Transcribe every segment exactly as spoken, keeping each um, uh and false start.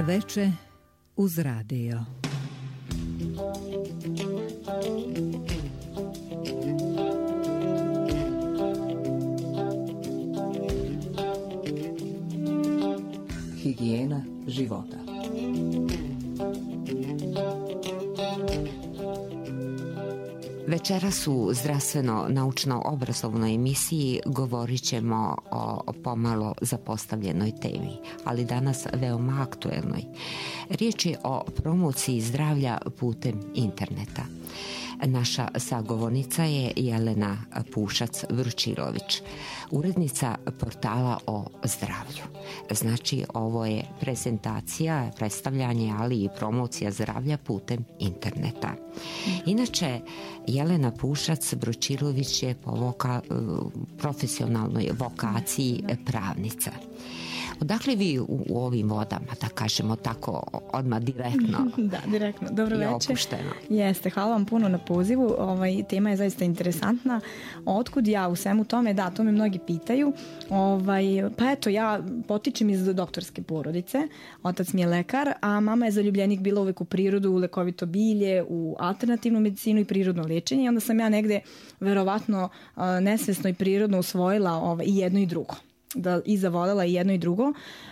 Veče uz radio. Higijena života. Večeras u zdravstveno-naučno-obrazovnoj emisiji govorit ćemo o pomalo zapostavljenoj temi, ali danas veoma aktuelnoj. Riječ je o promociji zdravlja putem interneta. Naša sagovornica je Jelena Pušac-Vručilović, urednica portala o zdravlju. Znači, ovo je prezentacija, predstavljanje, ali i promocija zdravlja putem interneta. Inače, Jelena Pušac-Vručilović je po voka, profesionalnoj vokaciji pravnica. Odakle vi u, u ovim vodama, da kažemo tako, odmah direktno? Da, direktno. Dobro večer. Opušteno. Jeste, hvala vam puno na pozivu. Ovaj, tema je zaista interesantna. Otkud ja u svemu tome? Da, to me mnogi pitaju. Ovaj, pa eto, ja potičem iz doktorske porodice. Otac mi je lekar, a mama je zaljubljenik bila uvek u prirodu, u lekovito bilje, u alternativnu medicinu i prirodno liječenje. I onda sam ja negde verovatno nesvesno i prirodno usvojila ovaj, i jedno i drugo. Da i zavoljela i jedno i drugo.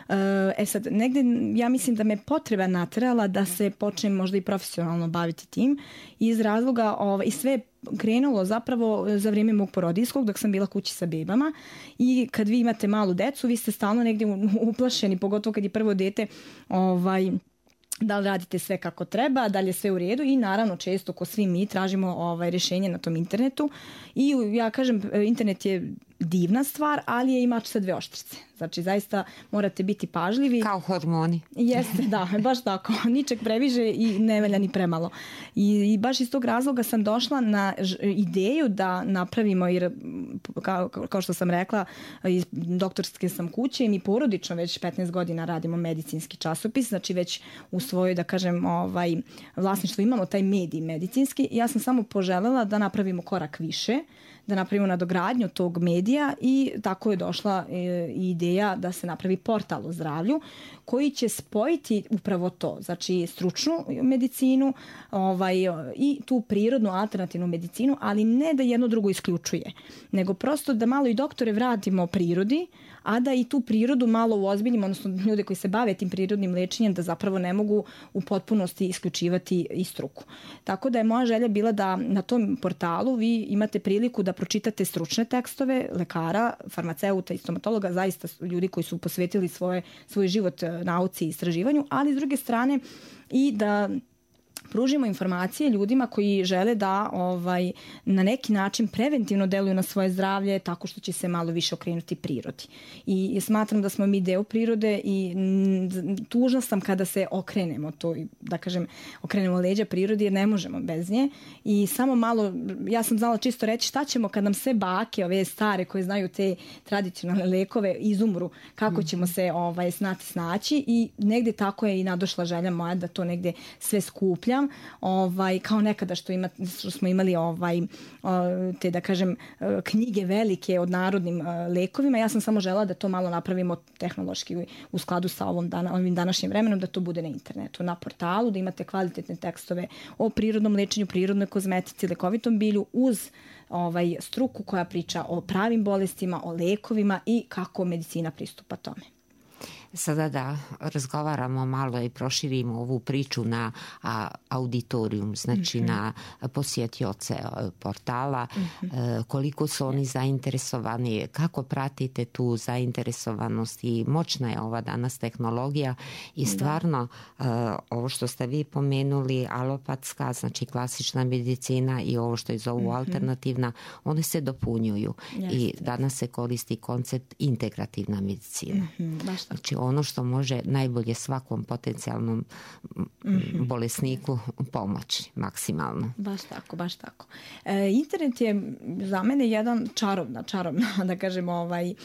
E sad, negde ja mislim da me potreba naterala da se počnem možda i profesionalno baviti tim iz razloga ovaj, i sve krenulo zapravo za vrijeme mog porodijskog dok sam bila kući sa bebama i kad vi imate malu decu vi ste stalno negdje uplašeni, pogotovo kad je prvo dete ovaj, da li radite sve kako treba, da li je sve u redu i naravno često ko svi mi tražimo ovaj, rješenje na tom internetu i ja kažem internet je divna stvar, ali je imač sa dve oštrice. Znači, zaista morate biti pažljivi. Kao hormoni. Jeste, da, baš tako. Ničeg previše i ne velja ni premalo. I, i baš iz tog razloga sam došla na ideju da napravimo, jer kao, kao što sam rekla, iz doktorske sam kuće i mi porodično već petnaest godina radimo medicinski časopis, znači već u svojoj, da kažem, ovaj, vlasništvu imamo taj medij medicinski. Ja sam samo poželjela da napravimo korak više, da napravimo nadogradnju tog medija i tako je došla e, ideja da se napravi portal o zdravlju koji će spojiti upravo to, znači stručnu medicinu ovaj, i tu prirodnu alternativnu medicinu, ali ne da jedno drugo isključuje, nego prosto da malo i doktore vratimo prirodi, a da i tu prirodu malo uozbiljimo, odnosno ljude koji se bave tim prirodnim liječenjem da zapravo ne mogu u potpunosti isključivati i struku. Tako da je moja želja bila da na tom portalu vi imate priliku da pročitate stručne tekstove lekara, farmaceuta i stomatologa, zaista ljudi koji su posvetili svoje, svoj život nauci i istraživanju, ali s druge strane i da pružimo informacije ljudima koji žele da ovaj, na neki način preventivno deluju na svoje zdravlje tako što će se malo više okrenuti prirodi. I smatram da smo mi deo prirode i tužna sam kada se okrenemo to, da kažem, okrenemo leđa prirodi jer ne možemo bez nje. I samo malo, ja sam znala čisto reći šta ćemo kad nam sve bake, ove stare koje znaju te tradicionalne lekove izumru, kako ćemo se ovaj, znati snaći i negde tako je i nadošla želja moja da to negde sve skupljam. Ovaj, kao nekada što, ima, što smo imali ovaj, te da kažem knjige velike od narodnim lekovima, ja sam samo žela da to malo napravimo tehnološki u skladu sa ovom dana, ovim današnjim vremenom, da to bude na internetu, na portalu, da imate kvalitetne tekstove o prirodnom lečenju, prirodnoj kozmetici, lekovitom bilju uz ovaj, struku koja priča o pravim bolestima, o lekovima i kako medicina pristupa tome. Sada da razgovaramo malo i proširimo ovu priču na a, auditorijum, znači mm-hmm. na posjetioce portala, mm-hmm. koliko su oni zainteresovani, kako pratite tu zainteresovanost i moćna je ova danas tehnologija i stvarno da. ovo što ste vi pomenuli, alopatska, znači klasična medicina i ovo što je zovu mm-hmm. alternativna, one se dopunjuju. Jeste. I danas se koristi koncept integrativna medicina. Mm-hmm. Baš tako. Znači ono što može najbolje svakom potencijalnom mm-hmm. bolesniku pomoći maksimalno. Baš tako, baš tako. E, internet je za mene jedan čarobna, čarobna, da kažem, ovaj, e,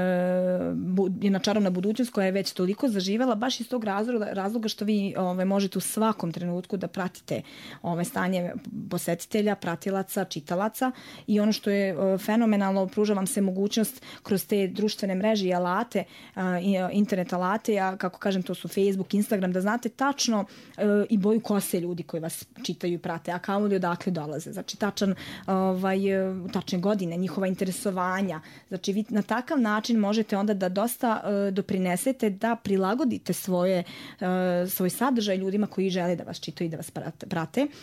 bu, jedna čarobna budućnost koja je već toliko zaživela, baš iz tog razloga, razloga što vi ovaj, možete u svakom trenutku da pratite ovaj, stanje posetitelja, pratilaca, čitalaca i ono što je e, fenomenalno, pruža vam se mogućnost kroz te društvene mreže i alate e, internet internet alate, ja kako kažem to su Facebook, Instagram, da znate tačno e, i boju kose ljudi koji vas čitaju i prate, a kamoli odakle dolaze. Znači tačan, ovaj, tačne godine, njihova interesovanja. Znači vi na takav način možete onda da dosta e, doprinesete da prilagodite svoje, e, svoj sadržaj ljudima koji žele da vas čitaju i da vas prate. E,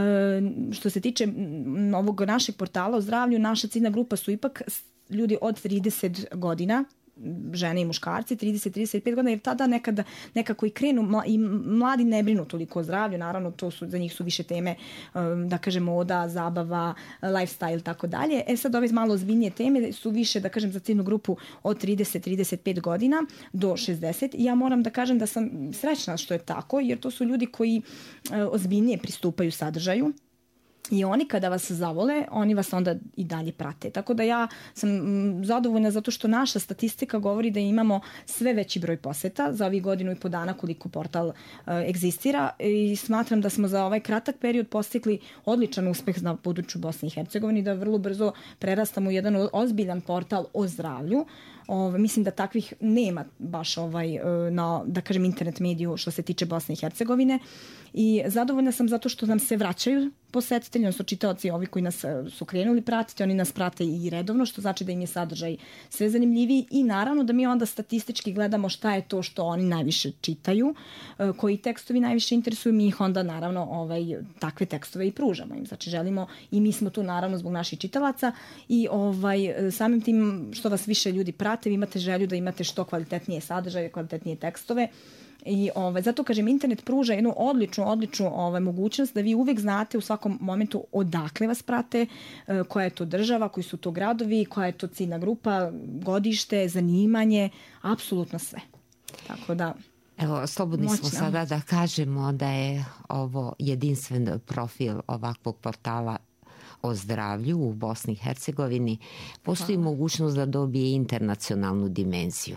što se tiče ovog našeg portala o zdravlju, naša ciljna grupa su ipak ljudi od trideset godina, žene i muškarci, trideset do trideset pet godina, jer tada nekada nekako i krenu i mladi ne brinu toliko o zdravlju, naravno to su, za njih su više teme, da kažem, moda, zabava, lifestyle, tako dalje. E sad ove malo ozbiljnije teme su više, da kažem, za ciljnu grupu od trideset do trideset pet godina do šezdeset. Ja moram da kažem da sam srećna što je tako, jer to su ljudi koji ozbiljnije pristupaju sadržaju. I oni kada vas zavole, oni vas onda i dalje prate. Tako da ja sam zadovoljna zato što naša statistika govori da imamo sve veći broj poseta za ovih godinu i po dana koliko portal uh, egzistira i smatram da smo za ovaj kratak period postigli odličan uspeh na području Bosne i Hercegovine, da vrlo brzo prerastamo u jedan ozbiljan portal o zdravlju. Ove, mislim da takvih nema baš ovaj, na, da kažem, internet mediju što se tiče Bosne i Hercegovine i zadovoljna sam zato što nam se vraćaju posetitelji, odnosno čitaoci, ovi koji nas su krenuli pratiti, oni nas prate i redovno, što znači da im je sadržaj sve zanimljiviji i naravno da mi onda statistički gledamo šta je to što oni najviše čitaju, koji tekstovi najviše interesuju, mi ih onda naravno ovaj, takve tekstove i pružamo im. Znači želimo i mi smo tu naravno zbog naših čitalaca i ovaj, samim tim što vas više ljudi prate, vi imate želju da imate što kvalitetnije sadržaje, kvalitetnije tekstove. I ovaj, zato kažem, internet pruža jednu odličnu, odličnu ovaj, mogućnost da vi uvek znate u svakom momentu odakle vas prate, koja je to država, koji su to gradovi, koja je to ciljna grupa, godište, zanimanje, apsolutno sve. Tako da... Evo, slobodni moćna. Smo sada da kažemo da je ovo jedinstven profil ovakvog portala o zdravlju u Bosni i Hercegovini. Postoji Hvala. Mogućnost da dobije internacionalnu dimenziju.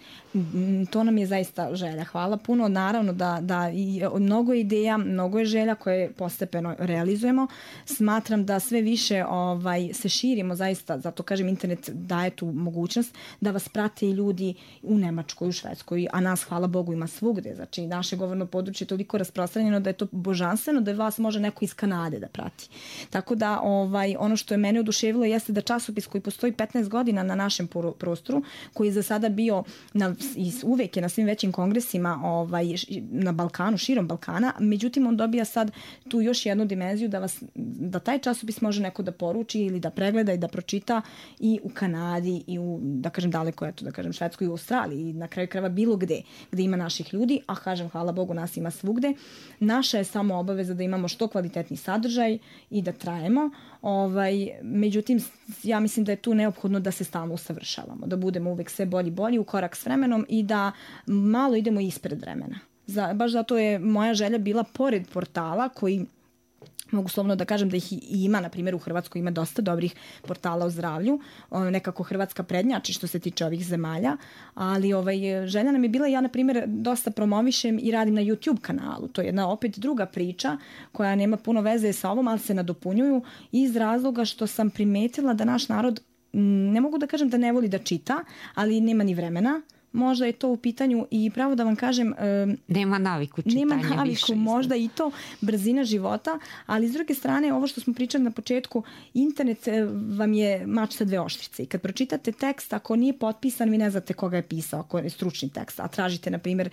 To nam je zaista želja. Hvala puno. Naravno da, da i mnogo ideja, mnogo je želja koje postepeno realizujemo. Smatram da sve više ovaj, se širimo zaista, zato kažem internet daje tu mogućnost da vas prate i ljudi u Nemačkoj, u Švedskoj, a nas hvala Bogu ima svugde. Znači naše govorno područje je toliko rasprostranjeno da je to božanstveno da vas može neko iz Kanade da prati. Tako da ovaj, ono što je mene oduševilo jeste da časopis koji postoji petnaest godina na našem prostoru, koji je za sada bio na i uvek je na svim većim kongresima ovaj, na Balkanu, širom Balkana, međutim on dobija sad tu još jednu dimenziju da, vas, da taj časopis može neko da poruči ili da pregleda i da pročita i u Kanadi i u, da kažem, daleko, eto, da kažem, Švedskoj i u Australiji i na kraju krajeva bilo gde, gde ima naših ljudi, a kažem, hvala Bogu, nas ima svugde. Naša je samo obaveza da imamo što kvalitetni sadržaj i da trajemo. Ovaj, međutim, ja mislim da je tu neophodno da se stalno usavršavamo, da budemo uvek sve bolji bolji u korak s vremenom i da malo idemo ispred vremena. Za, baš zato je moja želja bila pored portala koji mogu slovno da kažem da ih ima, na primjer u Hrvatskoj ima dosta dobrih portala o zdravlju, nekako Hrvatska prednjači što se tiče ovih zemalja, ali ovaj, želja nam je bila, ja na primjer dosta promovišem i radim na YouTube kanalu, to je jedna opet druga priča koja nema puno veze sa ovom, ali se nadopunjuju iz razloga što sam primetila da naš narod, ne mogu da kažem da ne voli da čita, ali nema ni vremena. Možda je to u pitanju i pravo da vam kažem... Nema naviku čitanja nema naviku, više. Možda i to brzina života, ali s druge strane, ovo što smo pričali na početku, internet vam je mač sa dve oštrice. I kad pročitate tekst, ako nije potpisan, vi ne znate koga je pisao, ako je stručni tekst, a tražite, na primjer,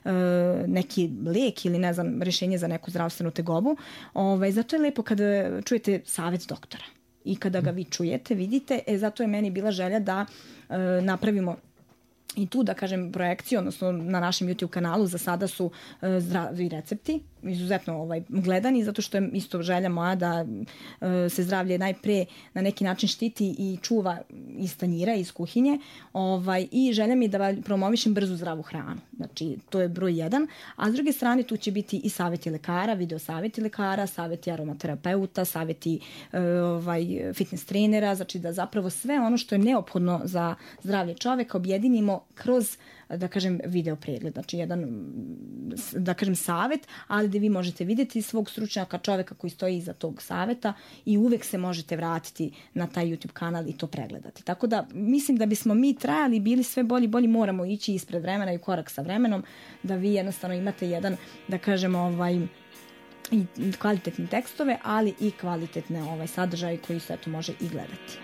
neki lek ili, ne znam, rešenje za neku zdravstvenu tegobu, ovaj, zato je lepo kada čujete savjet doktora. I kada ga vi čujete, vidite, e, zato je meni bila želja da e, napravimo i tu, da kažem, projekciju, odnosno na našem YouTube kanalu za sada su e, zdravi recepti, izuzetno ovaj, gledani, zato što je isto želja moja da e, se zdravlje najpre na neki način štiti i čuva iz tanjira, iz kuhinje, ovaj, i želja mi je da promovišem brzu zdravu hranu. Znači, to je broj jedan. A s druge strane, tu će biti i savjeti lekara, video savjeti lekara, savjeti aromaterapeuta, savjeti e, ovaj, fitness trenera, znači da zapravo sve ono što je neophodno za zdravlje čoveka objedinimo kroz da kažem, video pregled, znači jedan, da kažem, savet, ali da vi možete vidjeti svog stručnjaka, čoveka koji stoji iza tog saveta i uvek se možete vratiti na taj YouTube kanal i to pregledati. Tako da mislim da bismo mi trajali, bili sve bolji, bolji, moramo ići ispred vremena i korak sa vremenom, da vi jednostavno imate jedan, da kažem, ovaj, i kvalitetne tekstove, ali i kvalitetne ovaj, sadržaje koji se eto može i gledati.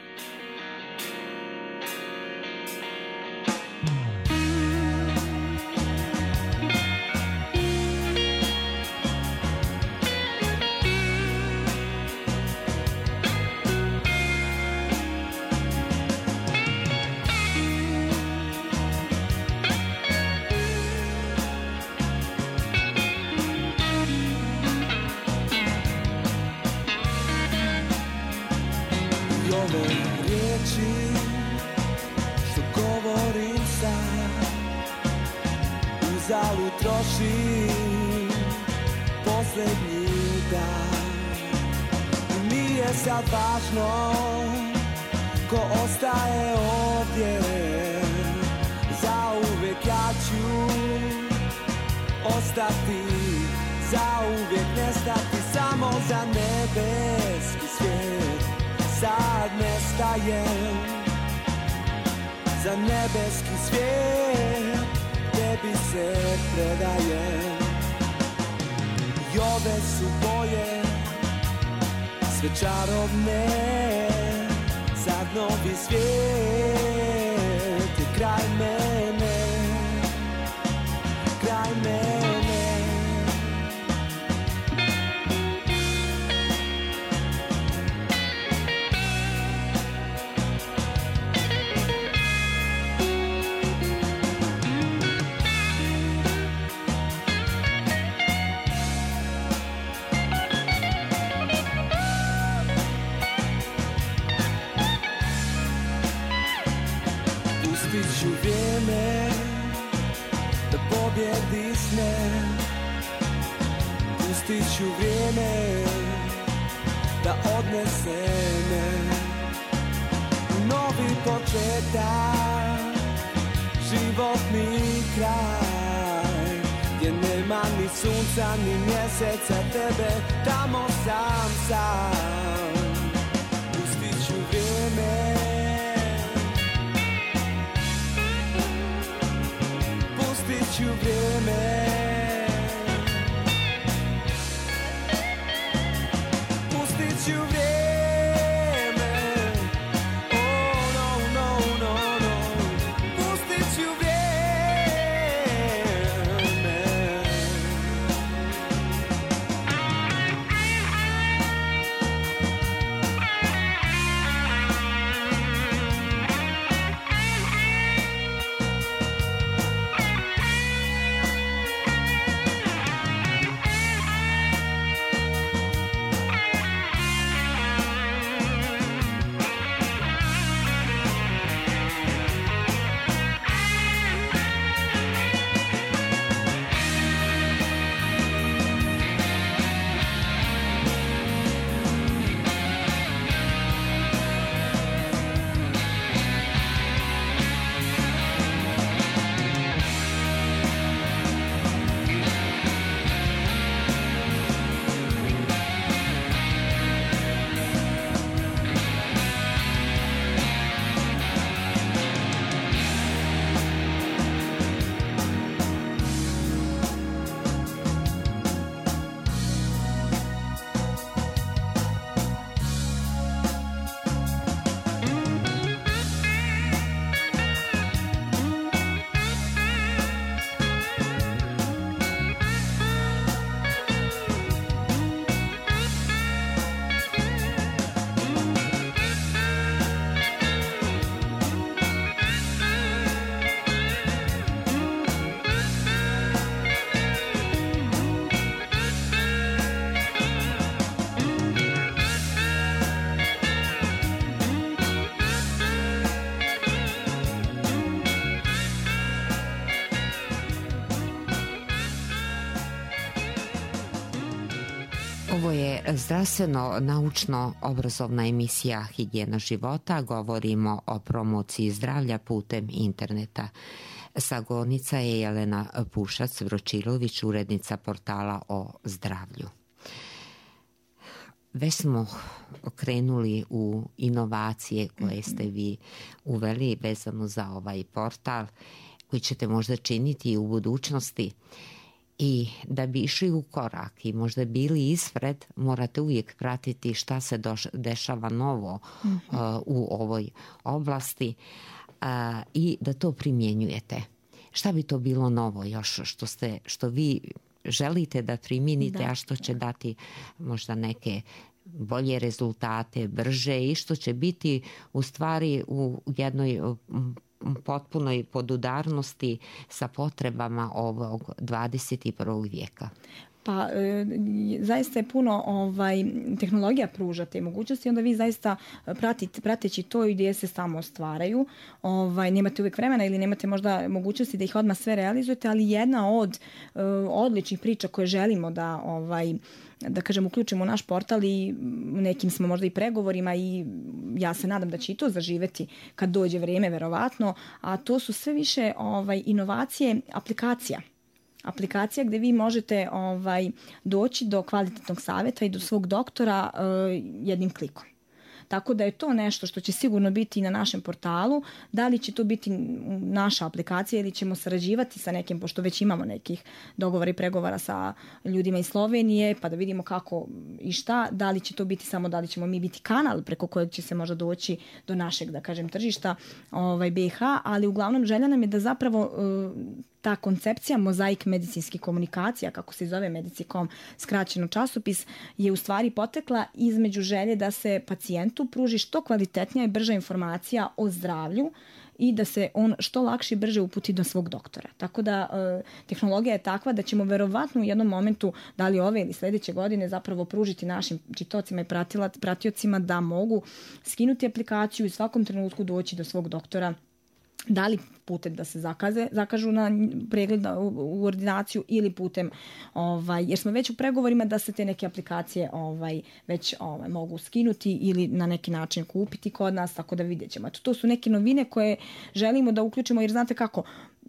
Uzalud trošim posljednji dan. Nije sad važno ko ostaje ovdje, zauvijek ja ću ostati, zauvijek nestati. Samo za nebeski svijet sad nestajem, za nebeski svijet tebi se predajem. I ove su boje sve čarobne, sad novi svijet je kraj mene, kraj mene. Pustit ću vrijeme da pobjedi sne, pustit ću vrijeme da odnese me u novi početak, životni kraj, gdje nema ni sunca ni mjeseca, tebe tamo sam sam. Pustit ću vrijeme, pustit ću vrijeme, pustit ću vrijeme, oh no, no, no, no, pustit ću vrijeme. Ovo je zdravstveno-naučno-obrazovna emisija Higijena života. Govorimo o promociji zdravlja putem interneta. Sagovornica je Jelena Pušac-Vročilović, urednica portala o zdravlju. Već smo krenuli u inovacije koje ste vi uveli vezano za ovaj portal, koji ćete možda činiti u budućnosti. I da bi išli u korak i možda bili ispred, morate uvijek pratiti šta se doš- dešava novo uh, u ovoj oblasti uh, i da to primjenjujete. Šta bi to bilo novo još što, ste, što vi želite da primijenite, da. a što će dati možda neke bolje rezultate, brže i što će biti u stvari u jednoj potpunoj podudarnosti sa potrebama ovog dvadeset i prvog vijeka? Pa e, zaista je puno ovaj, tehnologija pruža te mogućnosti, onda vi zaista pratite, prateći to gdje se samo stvaraju, ovaj, nemate uvijek vremena ili nemate možda mogućnosti da ih odmah sve realizujete, ali jedna od e, odličnih priča koje želimo da ovaj, da kažem uključimo u naš portal i nekim smo možda i pregovorima i ja se nadam da će i to zaživeti kad dođe vrijeme verovatno, a to su sve više ovaj, inovacije aplikacija. Aplikacija gdje vi možete ovaj, doći do kvalitetnog savjeta i do svog doktora uh, jednim klikom. Tako da je to nešto što će sigurno biti na našem portalu. Da li će to biti naša aplikacija ili ćemo sarađivati sa nekim, pošto već imamo nekih dogovora i pregovora sa ljudima iz Slovenije, pa da vidimo kako i šta. Da li će to biti samo, da li ćemo mi biti kanal preko kojeg će se možda doći do našeg, da kažem, tržišta ovaj, B i H, ali uglavnom želja nam je da zapravo uh, ta koncepcija mozaik medicinskih komunikacija, kako se zove Medicikom skraćeno časopis, je u stvari potekla između želje da se pacijentu pruži što kvalitetnija i brža informacija o zdravlju i da se on što lakše i brže uputi do svog doktora. Tako da e, tehnologija je takva da ćemo verovatno u jednom momentu, da li ove ili sljedeće godine, zapravo pružiti našim čitaocima i pratiocima da mogu skinuti aplikaciju i u svakom trenutku doći do svog doktora, da li putem da se zakaze, zakažu na pregled u, u ordinaciju ili putem, ovaj, jer smo već u pregovorima da se te neke aplikacije ovaj, već ovaj, mogu skinuti ili na neki način kupiti kod nas, tako da vidjet ćemo. Eto, to su neke novine koje želimo da uključimo, jer znate kako,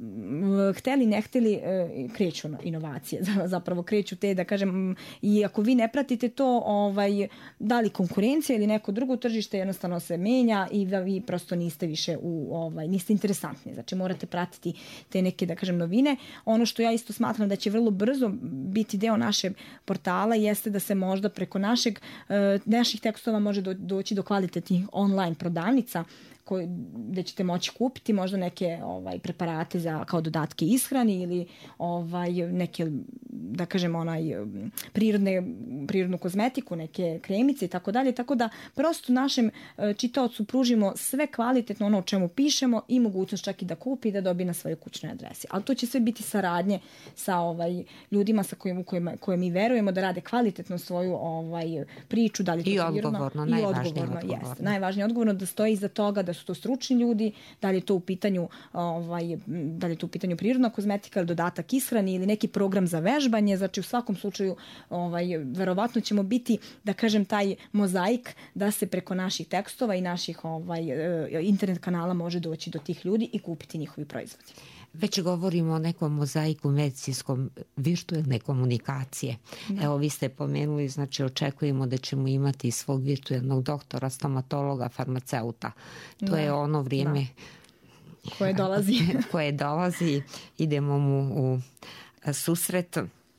hteli, ne hteli, kreću inovacije, zapravo kreću te, da kažem, i ako vi ne pratite to, ovaj, da li konkurencija ili neko drugo tržište, jednostavno se menja i da vi prosto niste više u, ovaj, niste interesantni. Znači morate pratiti te neke, da kažem, novine. Ono što ja isto smatram da će vrlo brzo biti deo našeg portala jeste da se možda preko našeg, naših tekstova može do, doći do kvalitetnih online prodavnica koje, gdje ćete moći kupiti možda neke ovaj, preparate za, kao dodatke ishrani ili ovaj, neke, da kažem, onaj, prirodne, prirodnu kozmetiku, neke kremice i tako dalje. Tako da prosto našem čitaocu pružimo sve kvalitetno ono o čemu pišemo i mogućnost čak i da kupi i da dobije na svojoj kućnoj adresi. Ali to će sve biti saradnje sa ovaj, ljudima sa kojim, kojima, koje mi verujemo da rade kvalitetno svoju ovaj, priču. Da li to I prirodno, odgovorno, i najvažnije odgovorno. odgovorno. Jest, najvažnije odgovorno da stoji iza toga, da su to stručni ljudi, da li je to u pitanju ovaj, da li je to u pitanju prirodna kozmetika ili dodatak ishrani ili neki program za vežbanje. Znači u svakom slučaju ovaj, verovatno ćemo biti, da kažem, taj mozaik da se preko naših tekstova i naših ovaj, internet kanala može doći do tih ljudi i kupiti njihovi proizvodi. Već govorimo o nekom mozaiku medicinskom virtualne komunikacije. Da. Evo vi ste pomenuli, znači očekujemo da ćemo imati svog virtualnog doktora, stomatologa, farmaceuta. To da. je ono vrijeme da. koje dolazi. koje dolazi, idemo mu u susret.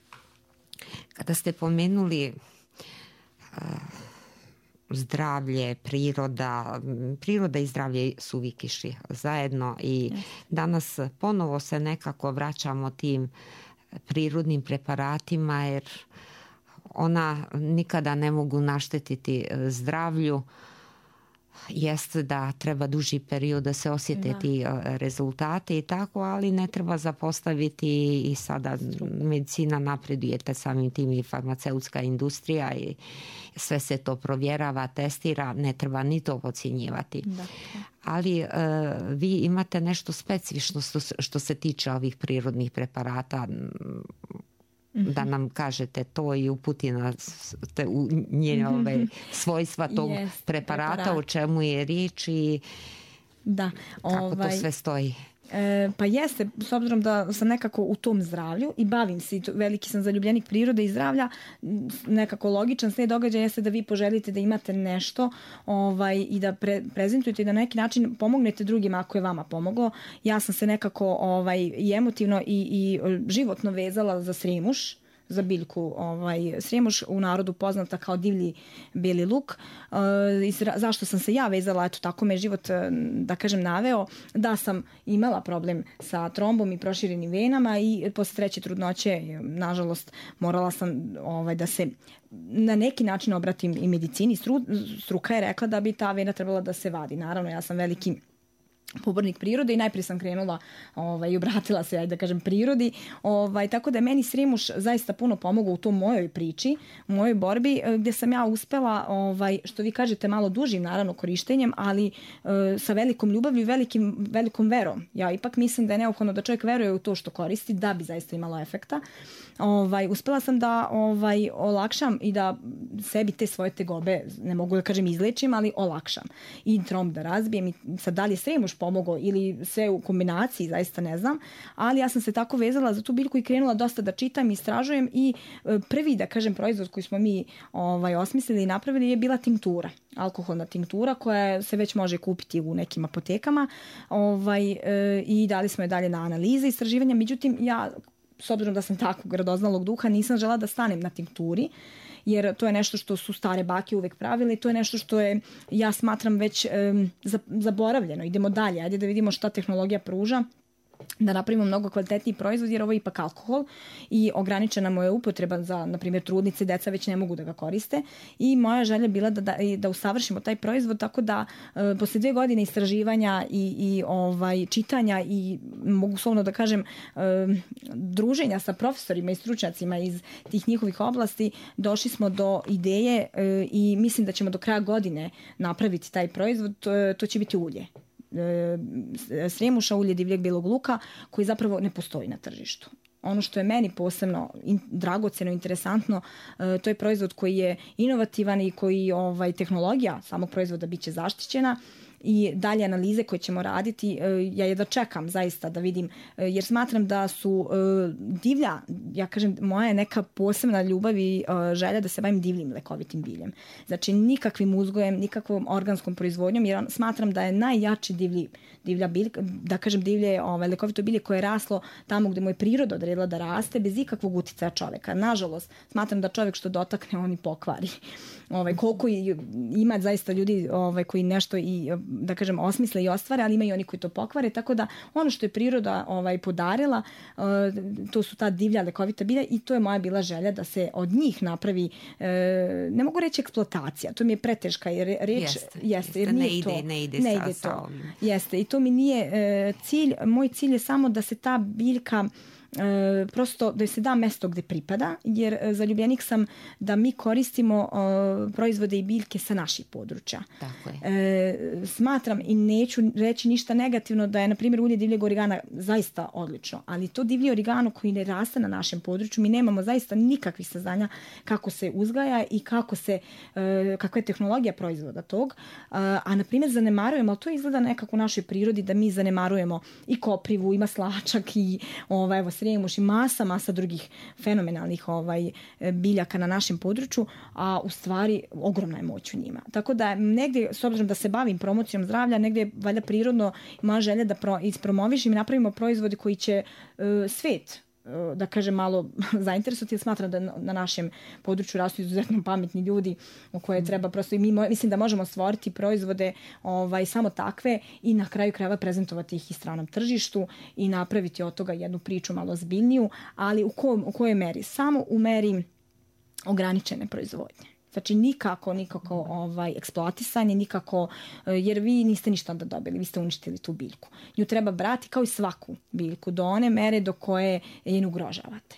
Kada ste pomenuli uh, zdravlje, priroda, priroda i zdravlje su uvijek išli zajedno i yes. danas ponovo se nekako vraćamo tim prirodnim preparatima jer ona nikada ne mogu naštetiti zdravlju. Jeste da treba duži period da se osjete ti rezultate i tako, ali ne treba zapostaviti i sada medicina napreduje, te samim tim i farmaceutska industrija i sve se to provjerava, testira, ne treba ni to ocjenjivati. Da. Ali uh, vi imate nešto specifično što, što se tiče ovih prirodnih preparata, da nam kažete to i uputi nas u njene svojstva tog yes, preparata, preparat. O čemu je riječ i da, kako ovaj, to sve stoji. E, pa jeste, s obzirom da sam nekako u tom zdravlju i bavim se, i to, veliki sam zaljubljenik prirode i zdravlja, nekako logičan sve događaj jeste da vi poželite da imate nešto ovaj, i da pre, prezentujete i da na neki način pomognete drugima ako je vama pomoglo. Ja sam se nekako ovaj, i emotivno i, i životno vezala za Sremuš, za biljku ovaj, Sremuš, u narodu poznata kao divlji bijeli luk. E, zašto sam se ja vezala, eto tako me život, da kažem, naveo, da sam imala problem sa trombom i proširenim venama i posle treće trudnoće, nažalost, morala sam ovaj, da se na neki način obratim i medicini. Stru, struka je rekla da bi ta vena trebala da se vadi. Naravno, ja sam veliki pobornik prirode i najprije sam krenula ovaj, i obratila se, ajde da kažem, prirodi. Ovaj, tako da je meni Sremuš zaista puno pomogao u tom mojoj priči, u mojoj borbi, gdje sam ja uspela, ovaj, što vi kažete, malo dužim naravno korištenjem, ali e, sa velikom ljubavlju i velikim, velikom verom. Ja ipak mislim da je neophodno da čovjek veruje u to što koristi da bi zaista imalo efekta. Ovaj, uspela sam da ovaj, olakšam i da sebi te svoje tegobe, ne mogu da kažem izlečim, ali olakšam. I tromb da razbijem i sad dalje Sremuš pomogao ili sve u kombinaciji, zaista ne znam, ali ja sam se tako vezala za tu biljku i krenula dosta da čitam i istražujem i prvi, da kažem, proizvod koji smo mi ovaj, osmislili i napravili je bila tinktura, alkoholna tinktura koja se već može kupiti u nekim apotekama ovaj, e, i dali smo je dalje na analize, istraživanja, međutim ja, s obzirom da sam takvog radoznalog duha, nisam žela da stanem na tinkturi, jer to je nešto što su stare bake uvek pravile i to je nešto što je, ja smatram, već um, zaboravljeno. Idemo dalje, ajde da vidimo šta tehnologija pruža, da napravimo mnogo kvalitetniji proizvod, jer ovo je ipak alkohol i ograničena mu je upotreba za, na primjer, trudnice, deca već ne mogu da ga koriste i moja želja bila da, da, da usavršimo taj proizvod tako da e, posle dvije godine istraživanja i, i ovaj, čitanja i mogu slovno da kažem e, druženja sa profesorima i stručnjacima iz tih njihovih oblasti, došli smo do ideje e, i mislim da ćemo do kraja godine napraviti taj proizvod, to, to će biti ulje. Sremuša, ulje divljeg bijelog luka, koji zapravo ne postoji na tržištu. Ono što je meni posebno in, dragoceno, interesantno, to je proizvod koji je inovativan i koji ovaj, tehnologija samog proizvoda biće zaštićena i dalje analize koje ćemo raditi, ja jedva čekam zaista da vidim, jer smatram da su divlja, ja kažem, moja je neka posebna ljubav i želja da se bavim divljim lekovitim biljem. Znači nikakvim uzgojem, nikakvom organskom proizvodnjom, jer smatram da je najjači divlji, divlja biljka, da kažem divlje ovaj, lekovito bilje koje je raslo tamo gdje mu je priroda odredila da raste bez ikakvog uticaja čoveka. Nažalost, smatram da čovek što dotakne, on i pokvari. Ovaj, koliko i, ima zaista ljudi ovaj, koji nešto i, da kažem, osmisle i ostvare, ali ima i oni koji to pokvare, tako da ono što je priroda ovaj, podarila, uh, to su ta divlja lekovita bilja i to je moja bila želja da se od njih napravi, uh, ne mogu reći eksploatacija, to mi je preteška jer reč jeste, jeste, jer nije ne ide, to, ne ide, ne sa, ide sa to. ovim. Jeste, i to mi nije uh, cilj, moj cilj je samo da se ta biljka E, prosto da se da mesto gde pripada, jer e, zaljubljenik sam da mi koristimo e, proizvode i biljke sa naših područja. Tako je. E, smatram i neću reći ništa negativno da je, na primjer, ulje divljeg origana zaista odlično, ali to divlje origano koji ne raste na našem području, mi nemamo zaista nikakvih saznanja kako se uzgaja i kako se, e, kakva je tehnologija proizvoda tog, a, a na primjer zanemarujemo, ali to izgleda nekako u našoj prirodi da mi zanemarujemo i koprivu, i maslačak, i ovaj, evo, Sremuš i masa, masa drugih fenomenalnih ovaj, biljaka na našem području, a u stvari ogromna je moć u njima. Tako da negdje, s obzirom da se bavim promocijom zdravlja, negdje valjda prirodno moja želja da pro, ispromovišem i napravimo proizvode koji će uh, svet, uh, da kažem, malo zainteresovati, jer smatram da na našem području rastu izuzetno pametni ljudi u koje treba prosto i mi, mislim da možemo stvoriti proizvode ovaj, samo takve i na kraju krajeva prezentovati ih i stranom tržištu i napraviti od toga jednu priču malo zbiljniju, ali u, ko, u kojoj meri? Samo u meri ograničene proizvodnje. Znači nikako, nikako ovaj, eksploatisanje, nikako, jer vi niste ništa onda dobili, vi ste uništili tu biljku. Nju treba brati kao i svaku biljku do one mere do koje je ne ugrožavate.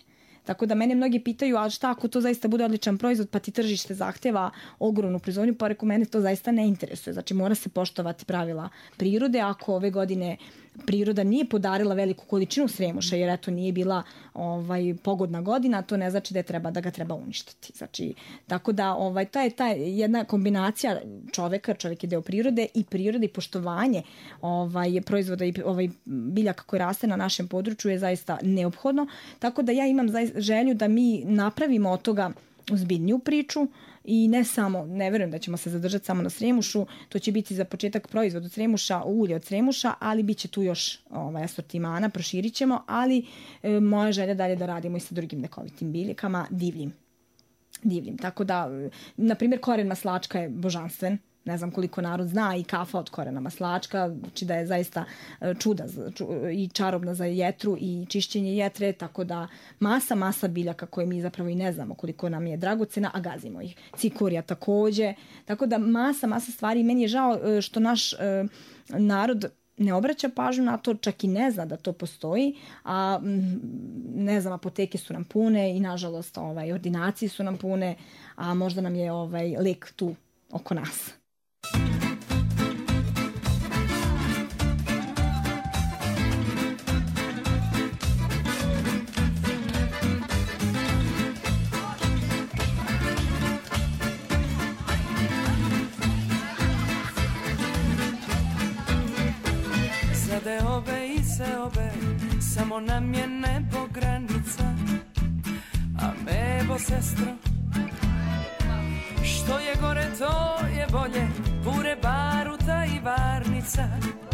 Tako da mene mnogi pitaju, a šta ako to zaista bude odličan proizvod, pa ti tržište zahteva ogromnu proizvodnju, pa reko, mene to zaista ne interesuje. Znači mora se poštovati pravila prirode. Ako ove godine priroda nije podarila veliku količinu sremuša, jer eto nije bila ovaj, pogodna godina, to ne znači da je treba, da ga treba uništiti. Znači, tako da ovaj, ta je ta jedna kombinacija čoveka, čovjek je deo prirode i prirode i poštovanje ovaj, proizvoda i ovaj, biljaka koji raste na našem području je zaista neophodno. Tako da ja imam zaista želju da mi napravimo od toga ozbiljniju priču i ne samo, ne verujem da ćemo se zadržati samo na sremušu, to će biti za početak proizvod od sremuša, ulje od sremuša, ali bit će tu još ovaj, asortimana, proširit ćemo, ali e, moja želja dalje da radimo i sa drugim lekovitim biljkama, divljim. divljim. Tako da, na primjer, koren maslačka je božanstven. Ne znam koliko narod zna, i kafa od korena maslačka, znači da je zaista čuda i čarobna za jetru i čišćenje jetre, tako da masa, masa biljaka koje mi zapravo i ne znamo koliko nam je dragocena, a gazimo ih. Cikorija takođe, tako da masa, masa stvari. Meni je žao što naš narod ne obraća pažnju na to, čak i ne zna da to postoji, a ne znam, apoteke su nam pune i nažalost ovaj, ordinacije su nam pune, a možda nam je ovaj, lek tu oko nas. Zadeobe i seobe, samo nam je nebo granica, a nebo, sestro, što je gore to je bolje, pure baruta i varnica.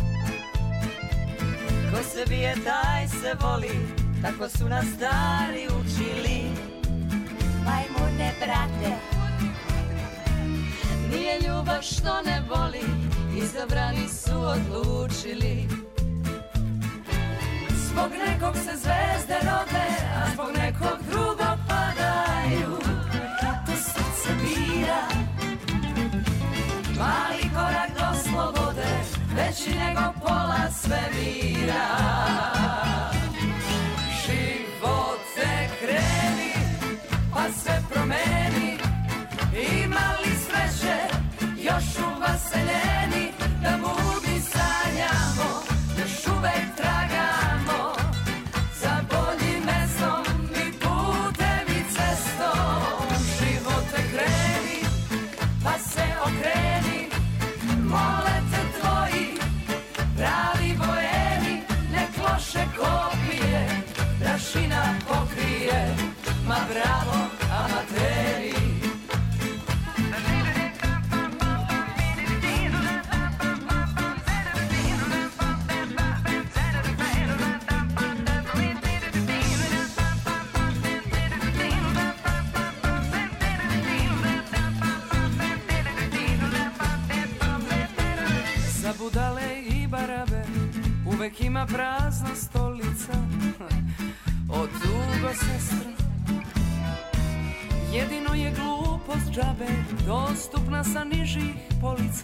Ko se bije taj se voli, tako su nas stari učili. Majmune brate, nije ljubav što ne voli, izabrani su odlučili. Zbog nekog se zvezde rode, a zbog nekog drugog padaju. To srce bira, mali korak do slobode, veći nego pola svemira. Živote kreni, pa sve promeni, imali sreće, još uvaseljeni, da budni sanjamo, još uvek tragamo za boljim mestom i putem i cestom. Živote kreni, pa se okreni, mole te tvoji pravi bojeni, nek loše kopije prašina pokrije, ma bravo amateri. Budale i barabe, uvek ima prazna stolica. O tugo, sestro, jedino je glupost džabe, dostupna sa nižih polica.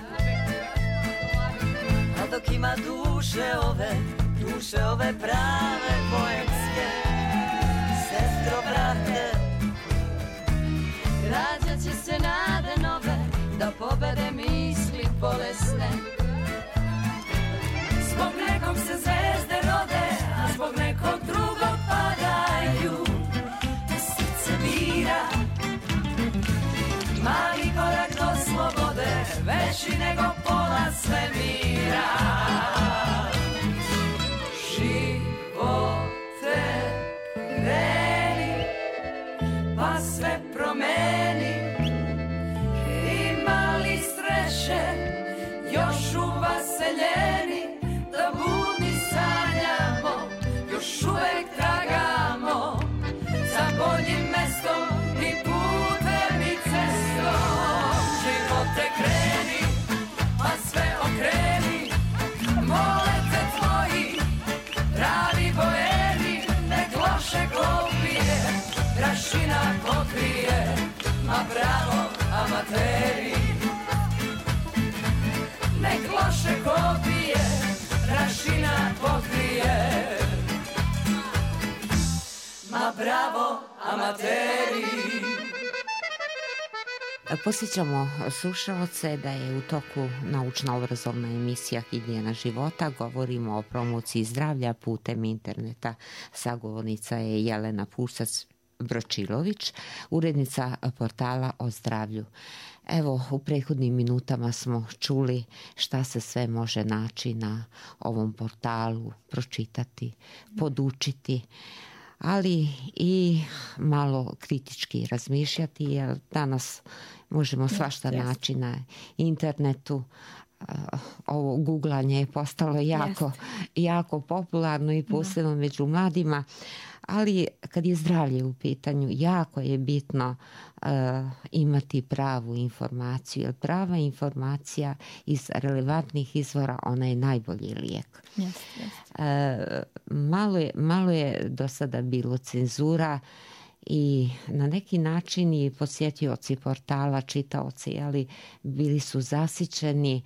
A dok ima duše ove, duše ove prave poetske, sestro, brate, rađat će se nade nove, da pobede misli bolesne. Zbog nekog se zvezde rode, a zbog nekog drugog padaju. To srce bira, mali korak do slobode, veći nego pola svemira. Živote kreni, pa sve promeni, imali sreće, još uvaseljeni, da budni sanjamo, još uvek tragamo za boljim mestom i putem i cestom. Živote kreni, pa sve okreni, mole te tvoji pravi bojeni, nek loše kopije prašina pokrije, ma bravo amateri. Nek loše kopije prašina pokrije, ma bravo bravo amateri. Posjećamo slušalce da je u toku naučno-obrazovna emisija Higijena života. Govorimo o promociji zdravlja putem interneta. Sagovornica je Jelena Pušac-Bročilović, urednica portala o zdravlju. Evo, u prethodnim minutama smo čuli šta se sve može naći na ovom portalu, pročitati, podučiti, ali i malo kritički razmišljati, jer danas možemo svašta yes, naći yes. na internetu. Ovo googlanje je postalo jako, yes. jako popularno i posebno no. među mladima, ali kad je zdravlje u pitanju, jako je bitno uh, imati pravu informaciju, jer prava informacija iz relevantnih izvora, ona je najbolji lijek. Yes, yes. Uh, malo je, malo je do sada bilo cenzura i na neki način i posjetioci portala, čitaoci, ali bili su zasićeni.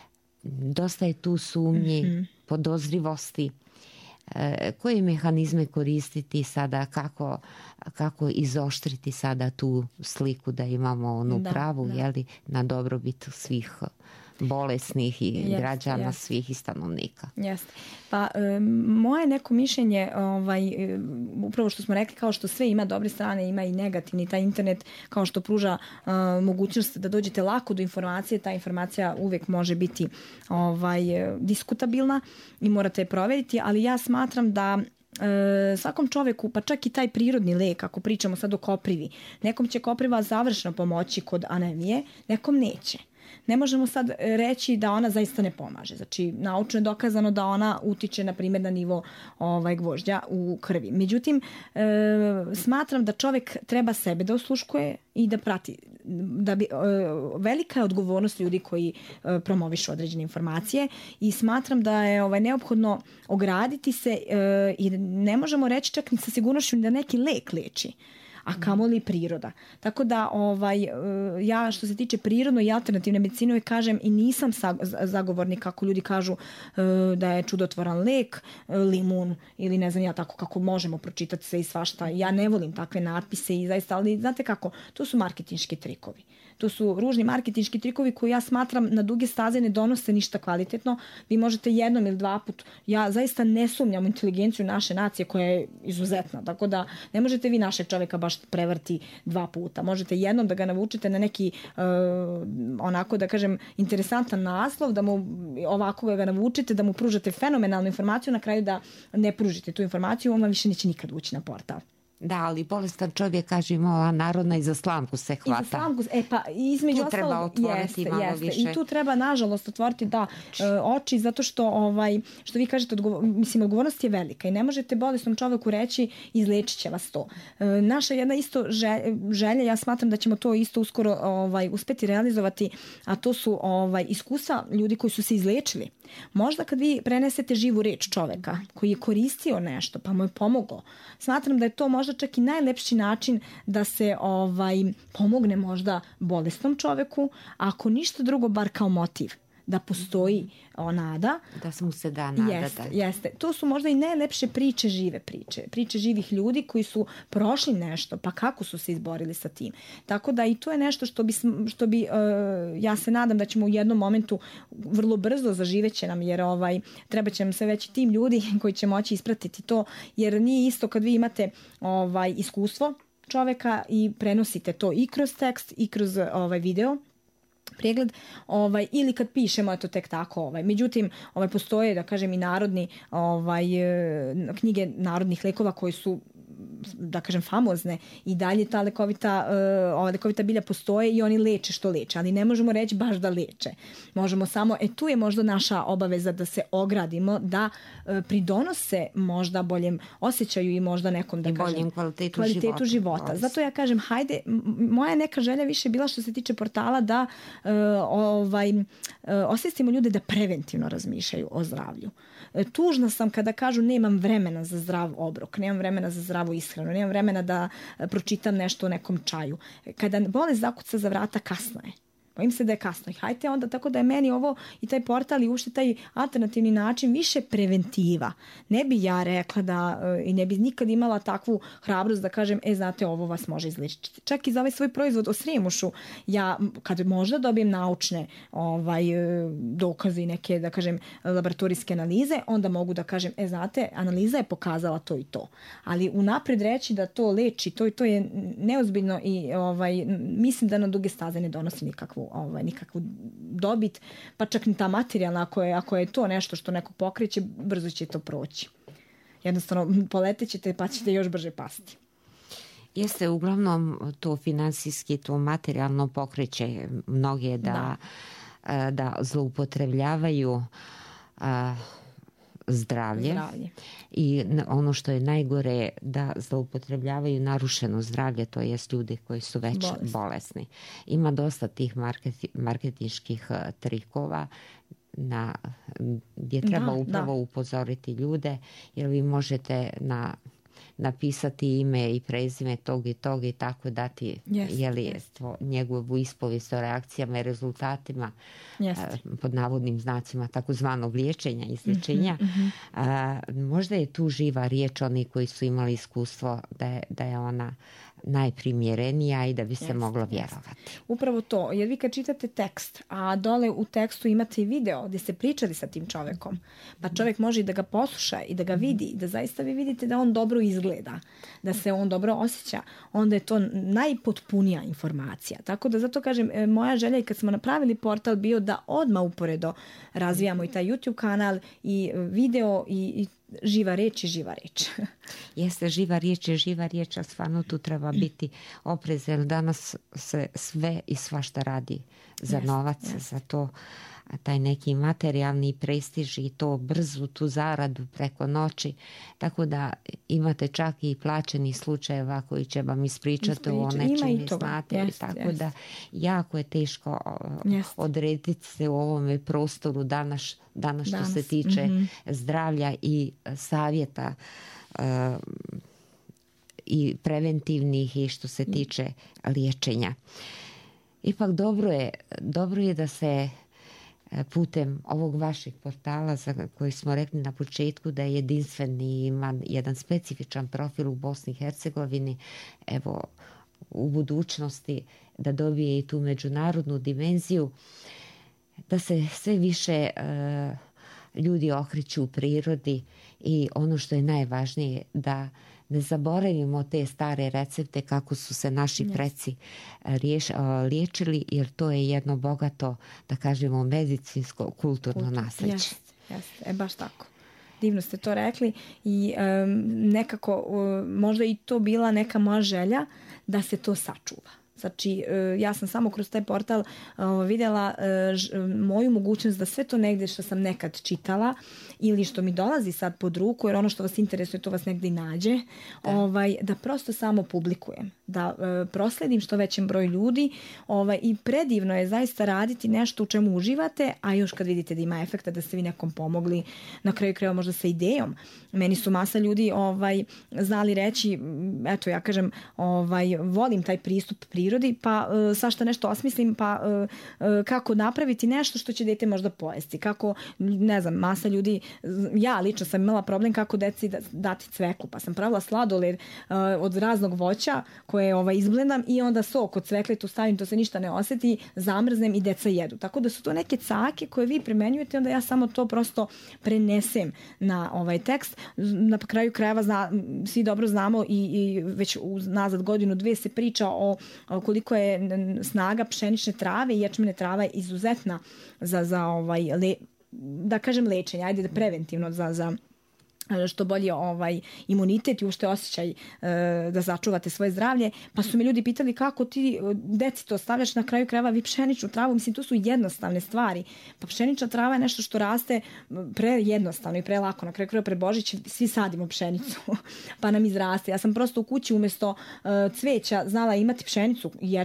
Dosta je tu sumnji, mm-hmm. podozrivosti. E, koje mehanizme koristiti sada, kako, kako izoštriti sada tu sliku da imamo onu da, pravu, da. Jeli, na dobrobit svih bolesnih i jest, građana jest. svih i stanovnika. Jeste. Pa e, moje neko mišljenje, ovaj, e, upravo što smo rekli, kao što sve ima dobre strane, ima i negativni. Taj internet, kao što pruža e, mogućnost da dođete lako do informacije, ta informacija uvijek može biti ovaj, diskutabilna i morate je provjeriti, ali ja smatram da E, svakom čoveku, pa čak i taj prirodni lek, ako pričamo sad o koprivi, nekom će kopriva završno pomoći kod anemije, nekom neće. Ne možemo sad reći da ona zaista ne pomaže. Znači, naučno je dokazano da ona utiče, na primjer, na nivo ovaj, gvožđa u krvi. Međutim, e, smatram da čovjek treba sebe da osluškuje i da prati. Da bi, e, velika je odgovornost ljudi koji e, promovišu određene informacije i smatram da je ovaj, neophodno ograditi se e, i ne možemo reći čak ni sa sigurnošću da neki lek leči, a kamoli priroda. Tako da ovaj, ja što se tiče prirodno i alternativne medicine kažem i nisam zagovornik kako ljudi kažu da je čudotvoran lek, limun ili ne znam ja tako kako možemo pročitati sve i svašta. Ja ne volim takve natpise i zaista, ali znate kako, to su marketinški trikovi. To su ružni marketinški trikovi koji ja smatram na duge staze ne donose ništa kvalitetno. Vi možete jednom ili dva put, ja zaista ne sumnjam u inteligenciju naše nacije koja je izuzetna, tako da ne možete vi našeg čovjeka baš prevrti dva puta. Možete jednom da ga navučete na neki uh, onako da kažem interesantan naslov, da mu ovako ga navučete, da mu pružate fenomenalnu informaciju, na kraju da ne pružite tu informaciju, on vam više neće nikad ući na portal. Da, ali bolestan čovjek, kaže, ova narodna i za slamku se hvata. I za slamku, e pa između tu treba otvoriti jeste, malo jeste. više. I tu treba, nažalost, otvoriti da oči, oči zato što, ovaj, što vi kažete, odgovor, mislim, odgovornost je velika i ne možete bolesnom čovjeku reći izlečit će vas to. E, naša jedna isto želja, ja smatram da ćemo to isto uskoro ovaj, uspeti realizovati, a to su ovaj, iskustva ljudi koji su se izlečili. Možda kad vi prenesete živu reč čovjeka koji je koristio nešto pa mu je pomoglo, smatram da je to možda čak i najlepši način da se ovaj, pomogne možda bolesnom čovjeku, ako ništa drugo bar kao motiv da postoji o, nada. Da mu se da nada. Jeste, jeste. To su možda i najlepše priče, žive priče. Priče živih ljudi koji su prošli nešto, pa kako su se izborili sa tim. Tako da i to je nešto što bi, što bi uh, ja se nadam da ćemo u jednom momentu vrlo brzo zaživeće nam, jer ovaj, treba će nam sve veći tim ljudi koji će moći ispratiti to, jer nije isto kad vi imate ovaj, iskustvo čovjeka i prenosite to i kroz tekst i kroz ovaj, video pregled, ovaj, ili kad pišemo eto tek tako, ovaj. Međutim, ovaj, postoje, da kažem, i narodni ovaj, knjige narodnih lekova koji su, da kažem, famozne i dalje ta lekovita, uh, ova lekovita bilja postoje i oni leče što leče, ali ne možemo reći baš da leče. Možemo samo, e tu je možda naša obaveza da se ogradimo, da uh, pridonose možda boljem osjećaju i možda nekom, da I kažem, boljem kvalitetu, kvalitetu života. života. Zato ja kažem, hajde, moja neka želja više bila što se tiče portala da uh, ovaj, uh, osvijestimo ljude da preventivno razmišljaju o zdravlju. Tužna sam kada kažu nemam vremena za zdrav obrok, nemam vremena za zdravu ishranu, nemam vremena da pročitam nešto o nekom čaju. Kada bolest zakuca za vrata, kasno je. Bojim se da je kasno. I hajte onda, tako da je meni ovo i taj portal i ušte taj alternativni način više preventiva. Ne bi ja rekla da, i ne bi nikad imala takvu hrabrost da kažem, e, znate, ovo vas može izličiti. Čak i za ovaj svoj proizvod o Sremušu, ja kad možda dobijem naučne ovaj, dokaze i neke, da kažem, laboratorijske analize, onda mogu da kažem, e, znate, analiza je pokazala to i to. Ali unapred reći da to leči, to i to je neozbiljno i ovaj, mislim da na duge staze ne donosi nikakvu, ovaj, nikakvu dobit, pa čak ni ta materijalna, ako je, ako je to nešto što neko pokreće, brzo će to proći. Jednostavno, poletećete pa ćete još brže pasti. Jeste, uglavnom to finansijski, to materijalno pokreće mnoge da, da. da zloupotrebljavaju a, zdravlje. zdravlje i ono što je najgore da zloupotrebljavaju narušeno zdravlje, to jest ljudi koji su već bolesni. bolesni. Ima dosta tih marketi, marketinških trikova na, gdje treba da, upravo da. upozoriti ljude, jer vi možete na napisati ime i prezime tog i tog i tako dati yes, jeli, yes. njegovu ispovijest o reakcijama i rezultatima yes. a, pod navodnim znacima takozvanog liječenja i izlječenja. Mm-hmm, a, možda je tu živa riječ oni koji su imali iskustvo da je, da je ona najprimjerenija i da bi se yes, moglo vjerovati. Yes. Upravo to, jer vi kad čitate tekst, a dole u tekstu imate i video gdje ste pričali sa tim čovekom, pa čovjek može i da ga posluša i da ga vidi, da zaista vi vidite da on dobro izgleda, da se on dobro osjeća, onda je to najpotpunija informacija. Tako da zato kažem, moja želja i kad smo napravili portal bio da odmah uporedo razvijamo i taj YouTube kanal i video i, i živa reč i živa reč. Jeste, živa riječ je živa riječ, a stvarno tu treba biti oprezan. Danas se sve i svašta radi za yes, novac, yes. za to taj neki materijalni prestiž i to brzu tu zaradu preko noći. Tako da imate čak i plaćeni slučajeva koji će vam ispričati o nečem i znate. Yes, tako yes. da jako je teško yes. odrediti se u ovome prostoru danas, danas što danas. se tiče mm-hmm. zdravlja i savjeta uh, i preventivnih i što se tiče liječenja. Ipak dobro je, dobro je da se putem ovog vašeg portala za koji smo rekli na početku da je jedinstven i ima jedan specifičan profil u Bosni i Hercegovini, evo u budućnosti da dobije i tu međunarodnu dimenziju, da se sve više uh, ljudi okreću u prirodi i ono što je najvažnije da ne zaboravimo te stare recepte kako su se naši yes. preci riješ, liječili, jer to je jedno bogato, da kažemo, medicinsko kulturno Kultur. nasljeđe. Jeste, jeste. E, baš tako. Divno ste to rekli i um, nekako um, možda i to bila neka moja želja da se to sačuva. Znači, ja sam samo kroz taj portal vidjela moju mogućnost da sve to negdje što sam nekad čitala ili što mi dolazi sad pod ruku, jer ono što vas interesuje to vas negdje nađe, da, ovaj, da prosto samo publikujem, da prosledim što većem broju ljudi ovaj, i predivno je zaista raditi nešto u čemu uživate, a još kad vidite da ima efekta, da ste vi nekom pomogli, na kraju krajeva možda sa idejom. Meni su masa ljudi ovaj, znali reći, eto ja kažem, ovaj, volim taj pristup prirodi, pa uh, svašta nešto osmislim, pa uh, uh, kako napraviti nešto što će dete možda pojesti, kako, ne znam, masa ljudi, ja lično sam imala problem kako deci da, dati cveklu, pa sam pravila sladoled uh, od raznog voća koje ovaj, izblendam i onda sok od cvekle tu stavim, to se ništa ne osjeti, zamrznem i deca jedu. Tako da su to neke cake koje vi primenjujete, onda ja samo to prosto prenesem na ovaj tekst. Na kraju krajeva zna, svi dobro znamo i, i već nazad godinu, dvije se priča o, o koliko je snaga pšenične trave i ječmene trava izuzetna za, za ovaj, le, da kažem lečenje, ajde da preventivno za, za što bolje ovaj imunitet i ušte osjećaj e, da začuvate svoje zdravlje. Pa su me ljudi pitali kako ti deci to stavljaš, na kraju krajeva vi pšeničnu travu, mislim to su jednostavne stvari. Pa pšenična trava je nešto što raste pre jednostavno i pre lako. Na kraju krajeva pred Božić svi sadimo pšenicu pa nam izraste. Ja sam prosto u kući umjesto e, cveća znala imati pšenicu i ječam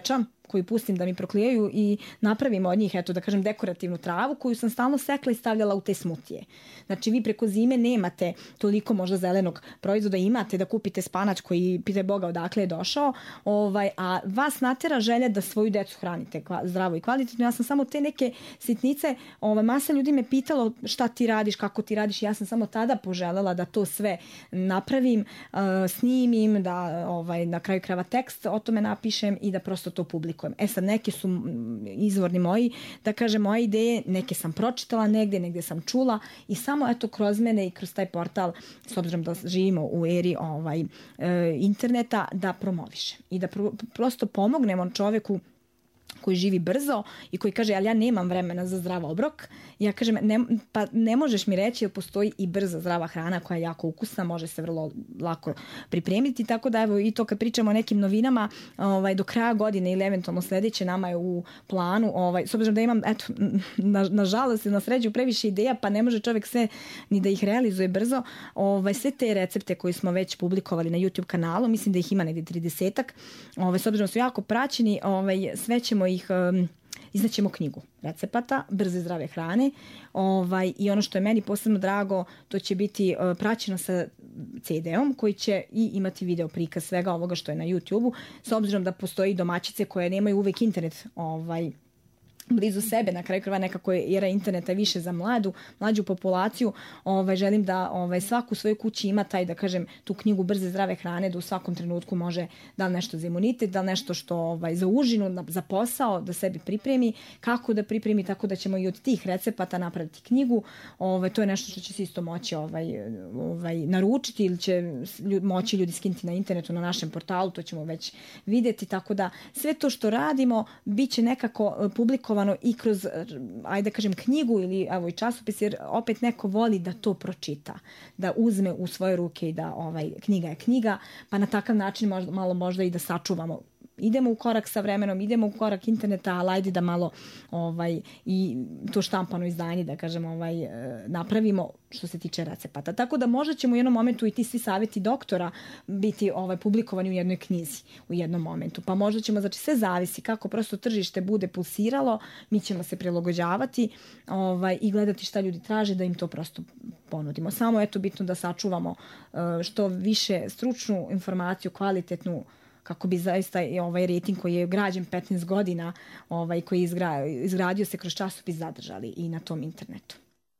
koju pustim da mi proklijaju i napravim od njih, eto da kažem, dekorativnu travu koju sam stalno sekla i stavljala u te smutije. Znači vi preko zime nemate toliko možda zelenog proizvoda, imate da kupite spanač koji pitaj Boga odakle je došao, ovaj, a vas natera želja da svoju decu hranite zdravo i kvalitetno. Ja sam samo te neke sitnice, ovaj, masa ljudi me pitalo šta ti radiš, kako ti radiš, ja sam samo tada poželjela da to sve napravim, uh, snimim, da ovaj, na kraju krajeva tekst o tome napišem i da prosto to publikujem. E sad, neke su izvorni moji, da kažem, moje ideje, neke sam pročitala negde, negde sam čula i samo eto kroz mene i kroz taj portal, s obzirom da živimo u eri ovaj, e, interneta, da promovišem i da pro, prosto pomognemo čoveku koji živi brzo i koji kaže, ali ja nemam vremena za zdrav obrok. Ja kažem, ne, pa ne možeš mi reći da postoji i brza zdrava hrana koja je jako ukusna, može se vrlo lako pripremiti, tako da evo i to kad pričamo o nekim novinama, ovaj, do kraja godine ili eventualno sledeće nama je u planu, ovaj, s obzirom da imam, eto, na, nažalost na sreću previše ideja, pa ne može čovjek sve ni da ih realizuje brzo, ovaj, sve te recepte koje smo već publikovali na YouTube kanalu, mislim da ih ima negdje tridesetak, ovaj, s obzirom da su jako praćeni, ovaj, sve ćemo ih um, iznaćemo knjigu recepata brze zdrave hrane, ovaj, i ono što je meni posebno drago, to će biti uh, praćeno sa ce de-om koji će i imati video prikaz svega ovoga što je na YouTube-u, s obzirom da postoji domaćice koje nemaju uvek internet ovaj, blizu sebe, na kraju krajeva nekako je era interneta više za mladu, mlađu populaciju, ovaj, želim da ovaj, svaku u svojoj kući ima taj, da kažem, tu knjigu brze zdrave hrane, da u svakom trenutku može da li nešto za imunitet, da li nešto što ovaj, za užinu, za posao, da sebi pripremi, kako da pripremi, tako da ćemo i od tih recepata napraviti knjigu. Ovaj, to je nešto što će se isto moći ovaj, ovaj, naručiti ili će ljud, moći ljudi skinuti na internetu, na našem portalu, to ćemo već vidjeti, tako da sve to što radimo bit će nekako publikovano i kroz, ajde da kažem, knjigu ili evo i časopis, jer opet neko voli da to pročita, da uzme u svoje ruke i da ovaj, knjiga je knjiga, pa na takav način možda, malo možda i da sačuvamo. Idemo u korak sa vremenom, idemo u korak interneta, ali ajde da malo ovaj, i to štampano izdanje, da kažem, ovaj, napravimo što se tiče recepata. Tako da možda ćemo u jednom momentu i ti svi savjeti doktora biti ovaj, publikovani u jednoj knjizi u jednom momentu. Pa možda ćemo, znači sve zavisi kako prosto tržište bude pulsiralo, mi ćemo se prilagođavati ovaj, i gledati šta ljudi traže da im to prosto ponudimo. Samo eto bitno da sačuvamo što više stručnu informaciju, kvalitetnu, kako bi zaista ovaj rating koji je građen petnaest godina, ovaj, koji je izgra, izgradio se kroz časopis, zadržali i na tom internetu.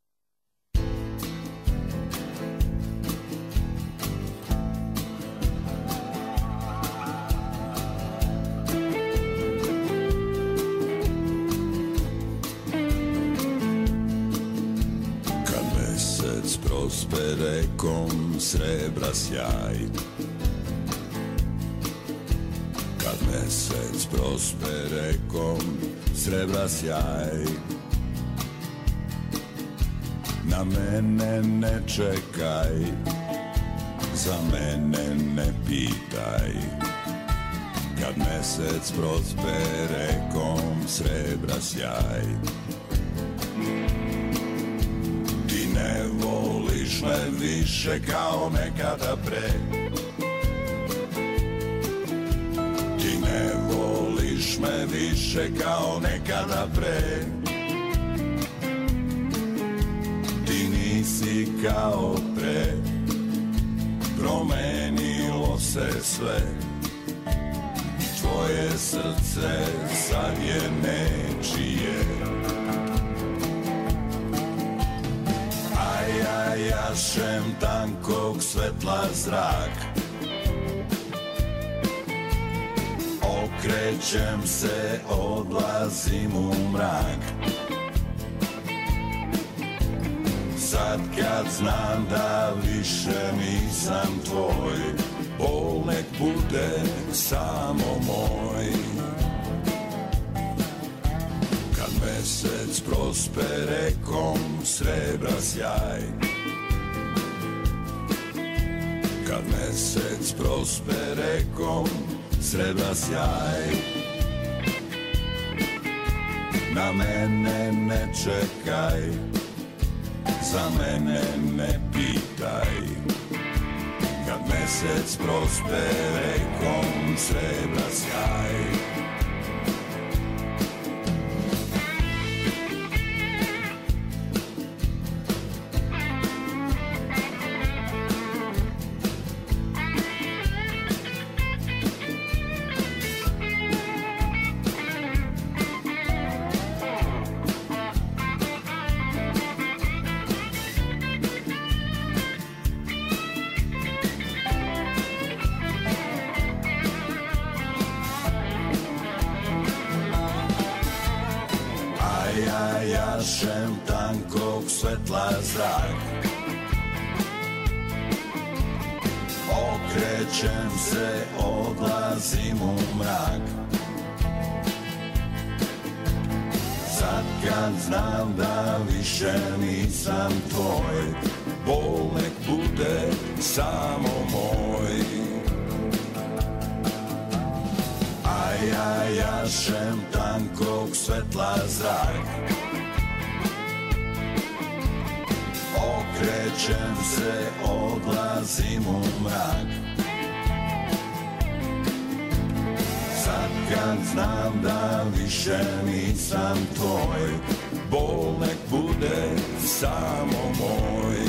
Kad mesec prospere kom srebra sjaj, kad mesec prospere kom srebra sjaj, na mene ne čekaj, za mene ne pitaj. Kad mesec prospere kom srebra sjaj, ti ne voliš me više kao nekada pre, ne voliš me više kao nekada pre, ti nisi kao pre, promenilo se sve, tvoje srce sad je nečije. A ja jašem tankog svetla zrak, okrećem se, odlazim u mrak. Sad kad znam da više nisam tvoj, bol nek bude samo moj. Kad mesec prospere kom srebra sjaj, kad mesec prospere kom srebra sjaj, na mene ne čekaj, za mene ne pitaj. Kad mesec prospere kom srebra sjaj, jašem tankog svetla zrak. Okrećem se, odlazim u mrak. Sad kad znam da više nisam tvoj, bol nek bude samo moj. A ja jašem tankog svetla zrak. Okrećem se, odlazim u mrak. Sad kad znam da više nisam tvoj, bol nek bude samo moj.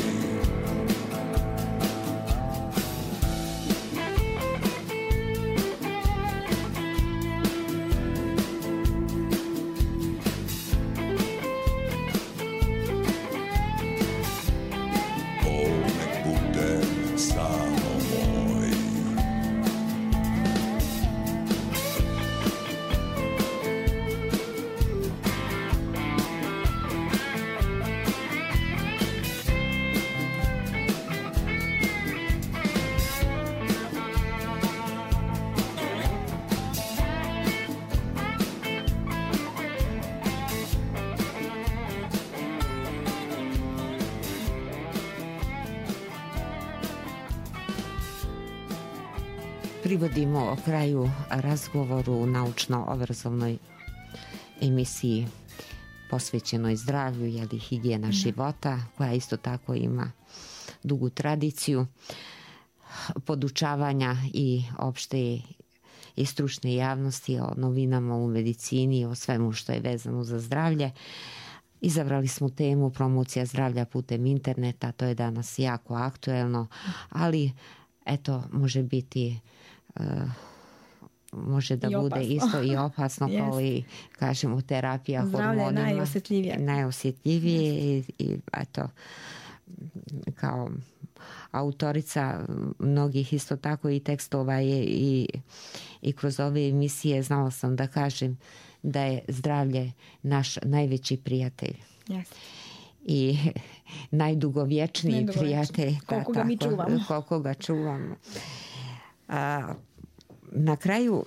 Privodimo kraju razgovoru u naučno-obrazovnoj emisiji posvećenoj zdravlju, jeli higijena mm. života, koja isto tako ima dugu tradiciju podučavanja i opšte i stručne javnosti o novinama u medicini, o svemu što je vezano za zdravlje. Izabrali smo temu promocija zdravlja putem interneta, to je danas jako aktuelno, ali eto, može biti uh, može da I bude opasno. isto i opasno yes. kao i, kažemo, terapija zdravlje hormonima. je najosjetljivije. Najosjetljivije yes. i, i eto, kao autorica mnogih isto tako i tekstova je i, i kroz ove emisije znala sam da kažem da je zdravlje naš najveći prijatelj. Yes. I najdugovječniji Najdugovječni. prijatelj. Koliko ga mi čuvamo. Koliko ga čuvamo. A, na kraju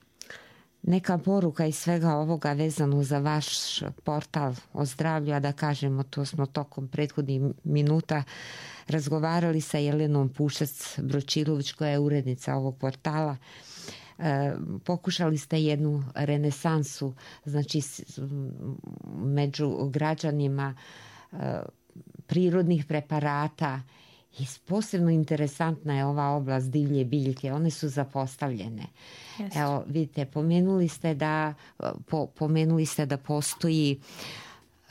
neka poruka iz svega ovoga vezano za vaš portal o zdravlju, a da kažemo, to smo tokom prethodnih minuta razgovarali sa Jelenom Pušac-Bročilović, koja je urednica ovog portala. E, pokušali ste jednu renesansu, znači među građanima e, prirodnih preparata. I posebno interesantna je ova oblast divlje biljke, one su zapostavljene. Jeste. Evo, vidite, pomenuli ste da po, pomenuli ste da postoji uh,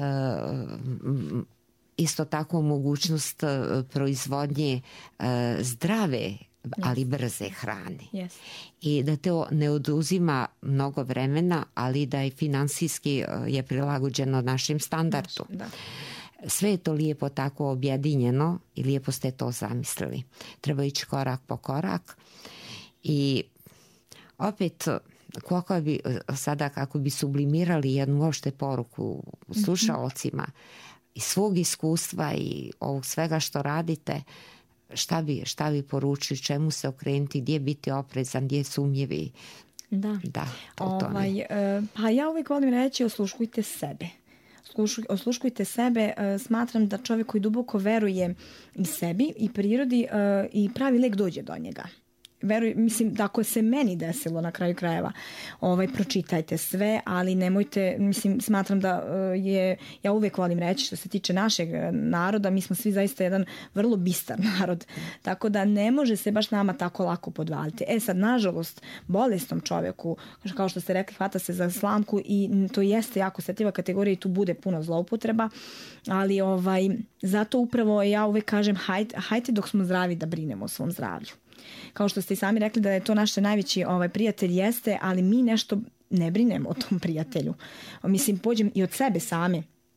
isto tako mogućnost proizvodnje uh, zdrave, ali brze hrane. Yes. I da to ne oduzima mnogo vremena, ali da i finansijski je prilagođeno našem standardu. Naš, da. Sve je to lijepo tako objedinjeno i lijepo ste to zamislili. Treba ići korak po korak i opet kako bi sada kako bi sublimirali jednu uopšte poruku slušalcima iz svog iskustva i ovog svega što radite, šta bi, šta bi poručili, čemu se okrenuti, gdje biti oprezan, gdje sumnjivi. Da. Da, to, ovaj, pa ja uvijek volim reći, osluškujte sebe. Osluškujte sebe, smatram da čovjek koji duboko veruje i sebi i prirodi i pravi lek dođe do njega. Veruj, mislim da ako se meni desilo na kraju krajeva, ovaj, pročitajte sve, ali nemojte, mislim, smatram da je, ja uvijek volim reći što se tiče našeg naroda, mi smo svi zaista jedan vrlo bistar narod, tako da ne može se baš nama tako lako podvaliti. E sad, nažalost, bolesnom čovjeku, kao što ste rekli, hvata se za slamku i to jeste jako osjetljiva kategorija i tu bude puno zloupotreba, ali ovaj, zato upravo ja uvijek kažem, hajde, hajde dok smo zdravi da brinemo o svom zdravlju. Kao što ste i sami rekli da je to naš najveći ovaj, prijatelj jeste, ali mi nešto ne brinemo o tom prijatelju. Mislim, pođem i od sebe same.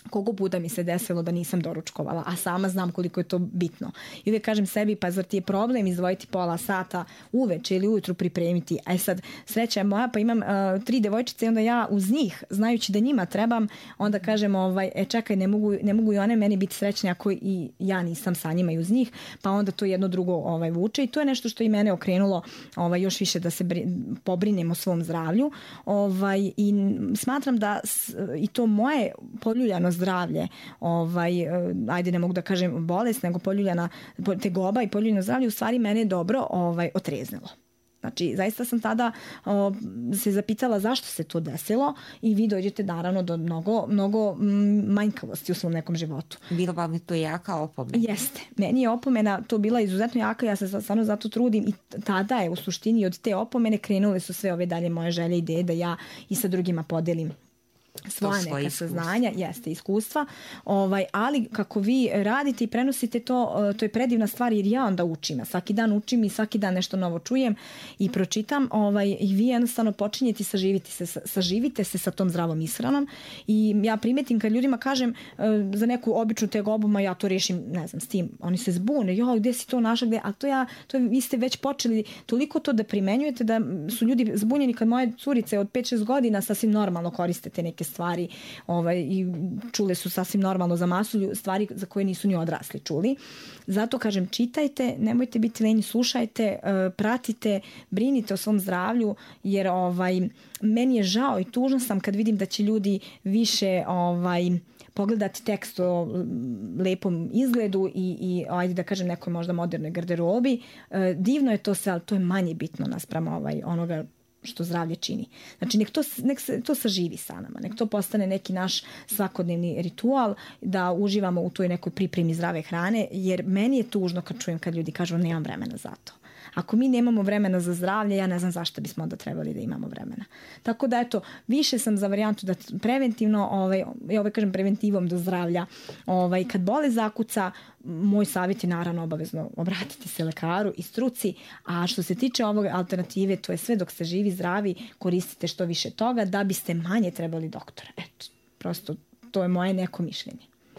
koliko puta mi se desilo da nisam doručkovala, a sama znam koliko je to bitno. I uvijek kažem sebi, pa zar ti je problem izdvojiti pola sata uveče ili ujutru pripremiti? A sad, sreća je moja, pa imam uh, tri devojčice i onda ja uz njih, znajući da njima trebam, onda kažem, ovaj, e čekaj, ne mogu, ne mogu i one meni biti srećne ako i ja nisam sa njima i uz njih, pa onda to jedno drugo ovaj, vuče i to je nešto što i mene okrenulo ovaj, još više da se bri, pobrinem o svom zdravlju. Ovaj, i smatram da s, i to moje poljuljano zdravlje, ovaj, ajde ne mogu da kažem bolest, nego poljuljana tegoba i poljuljano zdravlje u stvari mene dobro ovaj, otreznilo. Znači, zaista sam tada o, se zapitala zašto se to desilo i vi dođete naravno do mnogo, mnogo manjkavosti u svom nekom životu. Bila vam je to jaka opomena? Jeste. Meni je opomena to bila izuzetno jaka, ja se stvarno zato trudim i tada je u suštini od te opomene krenule su sve ove dalje moje želje i ideje da ja i sa drugima podelim svoja neka saznanja, jeste iskustva, ovaj, ali kako vi radite i prenosite to, to je predivna stvar jer ja onda učim, ja svaki dan učim i svaki dan nešto novo čujem i pročitam ovaj, i vi jednostavno počinjete saživiti se, saživite se sa tom zdravom ishranom i ja primetim kad ljudima kažem za neku običnu tegobu, ma ja to rešim, ne znam, s tim, oni se zbune, jo, gde si to našla, gde, a to ja, to vi ste već počeli toliko to da primenjujete da su ljudi zbunjeni kad moje curice od pet šest godina sasvim normalno koriste te neke stvari ovaj, i čule su sasvim normalno za masu stvari za koje nisu ni odrasli čuli. Zato kažem, čitajte, nemojte biti lenji, slušajte, pratite, brinite o svom zdravlju, jer ovaj, meni je žao i tužna sam kad vidim da će ljudi više ovaj, pogledati tekst o lepom izgledu i, i ajde da kažem nekoj možda modernoj garderobi. Divno je to sve, ali to je manje bitno naspram ovaj, onoga što zdravlje čini. Znači, nek to, nek se, to saživi sa nama, nek to postane neki naš svakodnevni ritual, da uživamo u toj nekoj pripremi zdrave hrane, jer meni je tužno kad čujem kad ljudi kažu nemam vremena za to. Ako mi nemamo vremena za zdravlje, ja ne znam zašto bismo onda trebali da imamo vremena. Tako da, eto, više sam za varijantu da preventivno, ovaj, ja ovaj kažem preventivom do zdravlja, ovaj, kad bole zakuca, moj savjet je naravno obavezno obratiti se lekaru i struci, a što se tiče ovog alternative, to je sve dok ste živi, zdravi, koristite što više toga da biste manje trebali doktora. Eto, prosto to je moje neko mišljenje.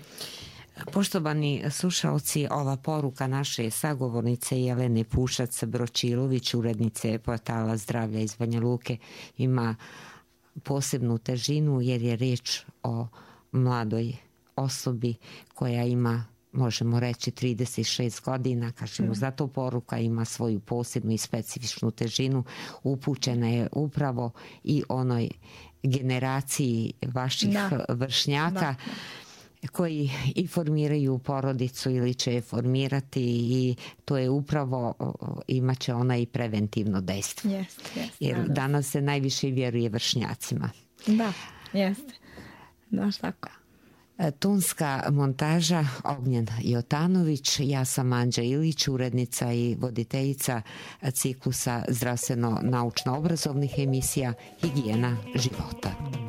Poštovani slušalci, ova poruka naše sagovornice Jelene Pušac-Bročilović, urednice portala Zdravlja iz Banja Luke, ima posebnu težinu jer je riječ o mladoj osobi koja ima, možemo reći, trideset šest godina, kažemo, mm. zato poruka ima svoju posebnu i specifičnu težinu, upućena je upravo i onoj generaciji vaših da. vršnjaka, da. koji i formiraju porodicu ili će je formirati i to je upravo, imat će ona i preventivno dejstvo. Jest, jest, jer da, danas se najviše vjeruje vršnjacima. Da, jeste. Daš tako. Tonska montaža Ognjen Jotanović, ja sam Anđa Ilić, urednica i voditeljica ciklusa zdravstveno-naučno obrazovnih emisija Higijena života.